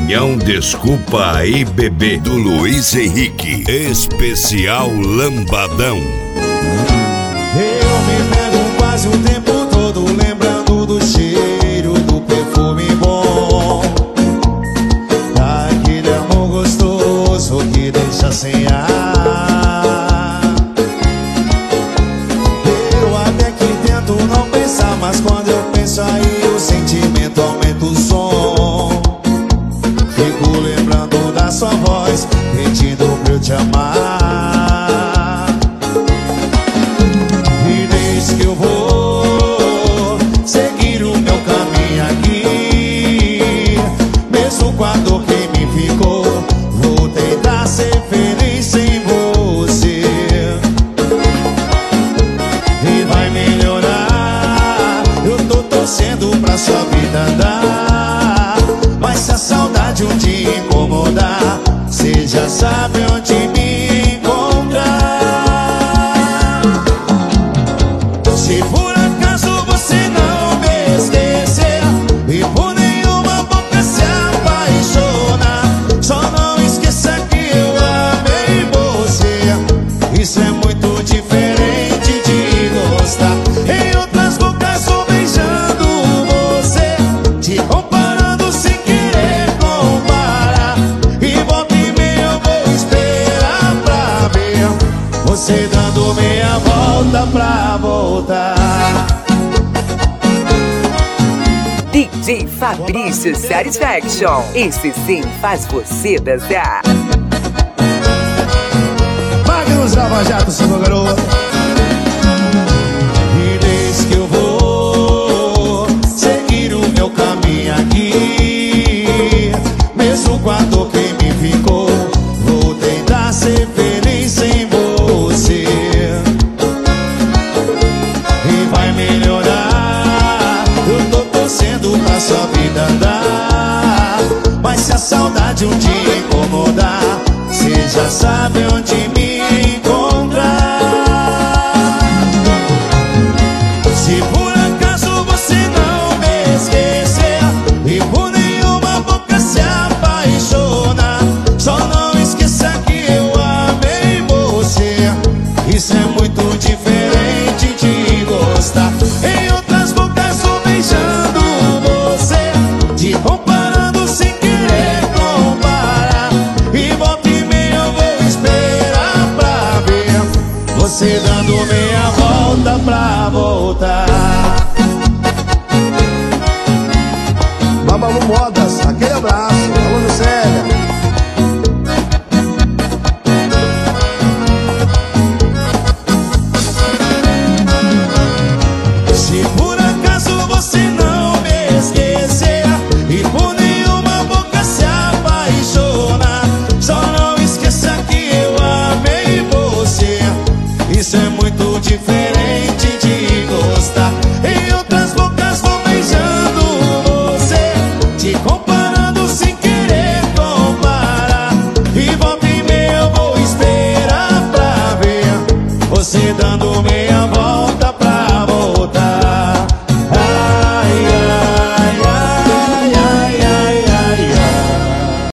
Não desculpa aí, bebê, do Luiz Henrique, especial Lambadão. Eu me pego quase o tempo todo lembrando do cheiro do perfume bom, daquele amor gostoso que deixa sem ar. Eu até que tento não pensar, mas quando eu penso aí o sentimento aumenta o som. Fico lembrando da sua voz, pedindo pra eu te amar. E desde que eu vou seguir o meu caminho aqui, mesmo com a dor que me ficou, vou tentar ser feliz sem você. E vai melhorar, eu tô torcendo pra sua vida andar. Mas se a saudade um dia incomodar, cê já sabe onde me encontrar. Se por acaso você não me esquecer e por nenhuma boca se apaixonar, só não esqueça que eu amei você. Isso é muito diferente de gostar. Em outras bocas tô beijando você, te comparando sem querer comparar. E volta e meia eu vou esperar pra ver você dando meia volta pra voltar. DJ Fabrício Satisfaction. Esse sim faz você dançar. Magnus Lava Jato, seu garoto. E desde que eu vou seguir o meu caminho aqui, mesmo com a dor que me ficou, vou tentar ser feliz sem você. E vai melhorar, eu tô torcendo pra sua vida andar. Mas se a saudade um dia incomodar, cê já sabe onde me encontrar. Se por acaso você não me esquecer e por nenhuma boca se apaixonar, só não esqueça que eu amei você. Isso é muito diferente de gostar. Em outras bocas tô beijando você, te comparando sem querer comparar. E volta e meia eu vou esperar pra ver você dando meia volta pra voltar. Babalu Modas, aquele abraço, alô Lucélia.